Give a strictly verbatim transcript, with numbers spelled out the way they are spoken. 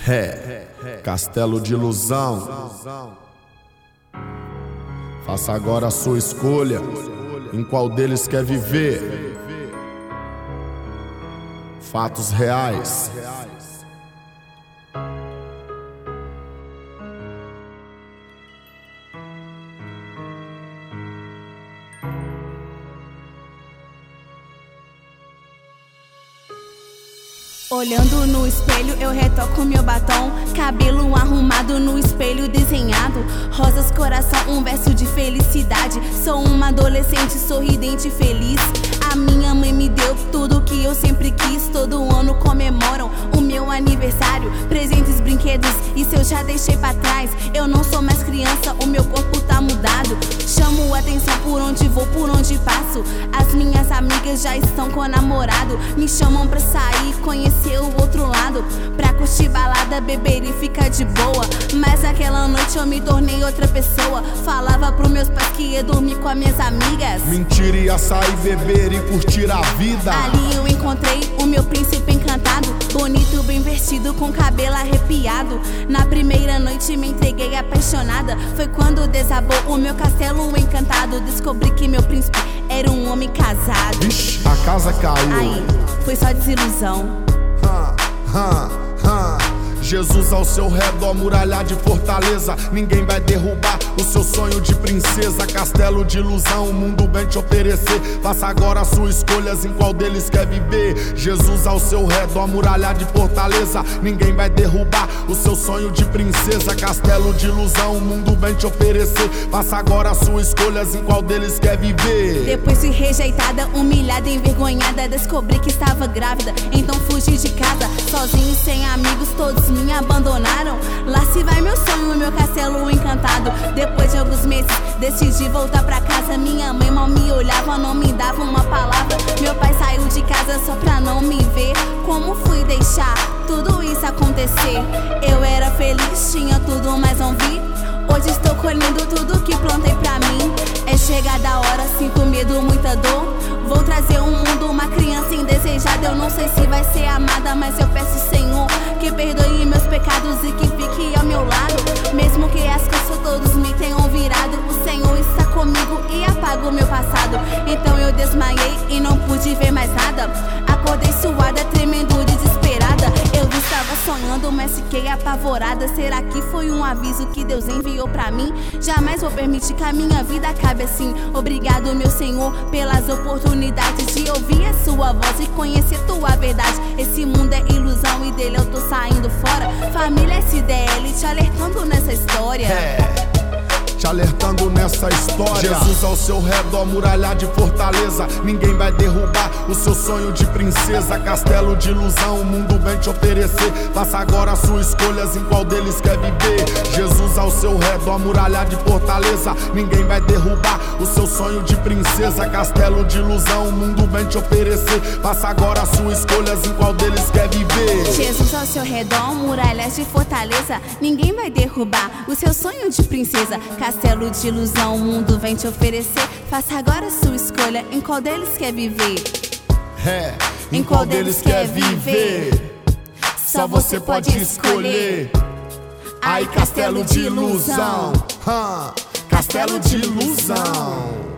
Ré, castelo de ilusão. Faça agora a sua escolha, em qual deles quer viver. Fatos reais. Olhando no espelho, eu retoco meu batom. Cabelo arrumado no espelho desenhado. Rosas, coração, um verso de felicidade. Sou uma adolescente sorridente e feliz. A minha mãe me deu tudo que eu sempre quis. Todo ano comemoram o meu aniversário. Presentes, brinquedos, isso eu já deixei pra trás. Eu não sou mais criança, o meu corpo tá mudado. Chamo atenção por onde vou, por onde passo. As minhas amigas já estão com namorado. Me chamam pra sair, conhecer o outro lado, pra curtir balada, beber e ficar de boa. Mas naquela noite eu me tornei outra pessoa. Falava pros meus pais que ia dormir com as minhas amigas. Mentira, ia sair, beber e curtir a vida. Ali eu encontrei o meu príncipe encantado, bonito, bem vestido, com cabelo arrepiado. Na primeira noite me entreguei apaixonada. Foi quando desabou o meu castelo encantado. Descobri que meu príncipe era um homem casado. Vixe, a casa caiu. Aí, foi só desilusão. Ha, ha, ha. Jesus ao seu redor, muralha de fortaleza. Ninguém vai derrubar o seu sonho de princesa. Castelo de ilusão, o mundo vem te oferecer. Faça agora as suas escolhas, em qual deles quer viver. Jesus ao seu redor, muralha de fortaleza. Ninguém vai derrubar o seu sonho de princesa. Castelo de ilusão, o mundo vem te oferecer. Faça agora as suas escolhas, em qual deles quer viver. Depois de rejeitada, humilhada, envergonhada, descobri que estava grávida. Então fugi de casa, sozinho e sem amigos, todos me abandonaram. Lá se vai meu sonho, meu castelo encantado. Depois de alguns meses decidi voltar pra casa. Minha mãe mal me olhava, não me dava uma palavra. Meu pai saiu de casa só pra não me ver. Como fui deixar tudo isso acontecer? Eu era feliz, tinha tudo, mas não vi. Hoje estou colhendo tudo que plantei pra mim. É chegada a hora, sinto medo, muita dor. Vou trazer ao mundo uma criança indesejada. Eu não sei se vai ser amada, mas eu peço, Senhor, que perdoe meus pecados e que fique ao meu lado. Mesmo que as coisas todos me tenham virado, o Senhor está comigo e apaga o meu passado. Então eu desmaiei e não pude ver mais nada. Acordei suada, tremendo, desesperada. Eu estava sonhando, mas fiquei apavorada. Será que foi um aviso que Deus enviou pra mim? Jamais vou permitir que a minha vida acabe assim. Obrigado, meu Senhor, pelas oportunidades de ouvir a sua voz e conhecer tua verdade. Esse mundo é ilusão e dele eu tô saindo fora. Família S D L te alertando nessa história. É, te alertando nessa história. Jesus ao seu redor, muralha de fortaleza. Ninguém vai derrubar o seu sonho de princesa. Castelo de ilusão, o mundo vem te oferecer. Faça agora as suas escolhas, em qual deles quer viver. Jesus ao seu redor, muralha de fortaleza. Ninguém vai derrubar o seu sonho de princesa. Castelo de ilusão, o mundo vem te oferecer. Faça agora as suas escolhas, em qual deles quer viver. Jesus ao seu redor, muralhas de fortaleza. Ninguém vai derrubar o seu sonho de princesa. Castelo de ilusão, o mundo vem te oferecer. Faça agora a sua escolha, em qual deles quer viver. É, em qual deles quer viver. Só você pode escolher. Ai, castelo de ilusão, Castelo de ilusão.